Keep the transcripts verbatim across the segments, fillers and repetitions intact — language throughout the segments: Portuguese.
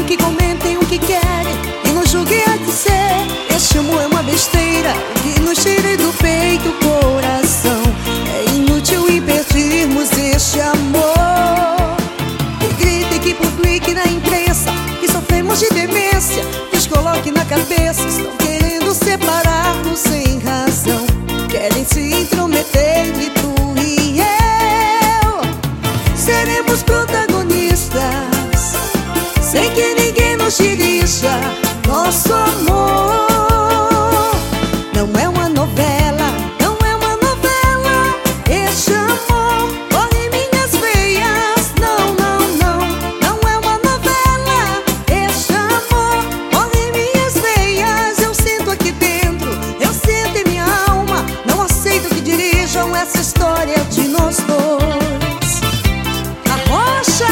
que comentem o que querem e não julguem a dizer. Este amor é uma besteira que nos tire do peito o coração. É inútil impedirmos este amor. Que gritem, que publiquem na imprensa que sofremos de demência, nos coloquem na cabeça, estão querendo separar-nos sem razão. Querem se intrometer entre tu e eu. Seremos protagonistas sem que ninguém nos dirija. Nosso amor não é uma novela, não é uma novela. Este amor corre em minhas veias. Não, não, não, não é uma novela. Este amor corre em minhas veias. Eu sinto aqui dentro, eu sinto em minha alma. Não aceito que dirijam essa história de nós dois. Arrocha!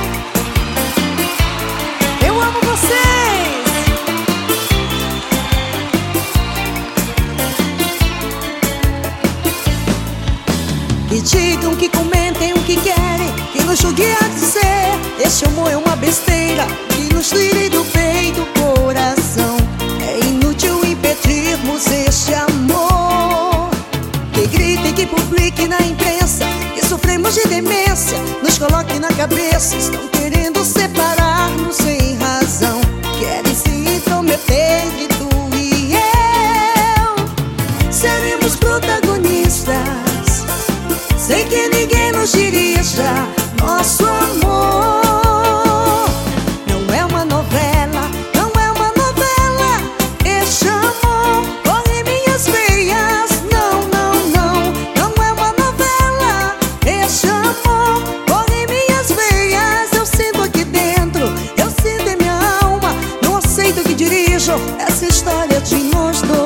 Eu amo vocês! Que digam, que comentem o que querem, que nos julguem a dizer. Este amor é uma besteira que nos tire do peito o coração. É inútil impedirmos este amor. Que gritem, que publiquem na imprensa que sofremos de demência, nos coloquem na cabeça, estão querendo separar-nos sem razão. Querem se intrometer entre tu e eu. Seremos protagonistas sem que ninguém nos dirija. Nosso amor não é uma novela, não é uma novela. Este amor corre em minhas veias. Não, não, não, não é uma novela. Este amor corre em minhas veias. Eu sinto aqui dentro, eu sinto em minha alma. Não aceito que dirijam essa história de nós dois.